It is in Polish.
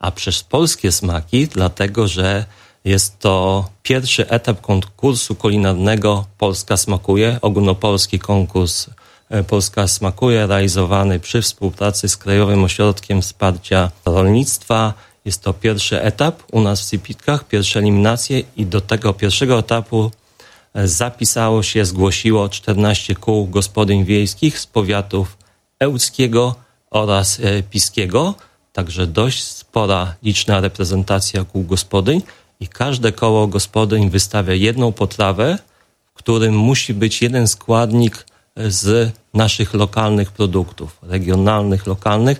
A przez polskie smaki, dlatego że jest to pierwszy etap konkursu kulinarnego Polska Smakuje, ogólnopolski konkurs Polska Smakuje, realizowany przy współpracy z Krajowym Ośrodkiem Wsparcia Rolnictwa. Jest to pierwszy etap u nas w Sypitkach, pierwsze eliminacje i do tego pierwszego etapu zgłosiło 14 kół gospodyń wiejskich z powiatów ełckiego oraz piskiego, także dość spora, liczna reprezentacja kół gospodyń i każde koło gospodyń wystawia jedną potrawę, w którym musi być jeden składnik z naszych lokalnych produktów, regionalnych, lokalnych,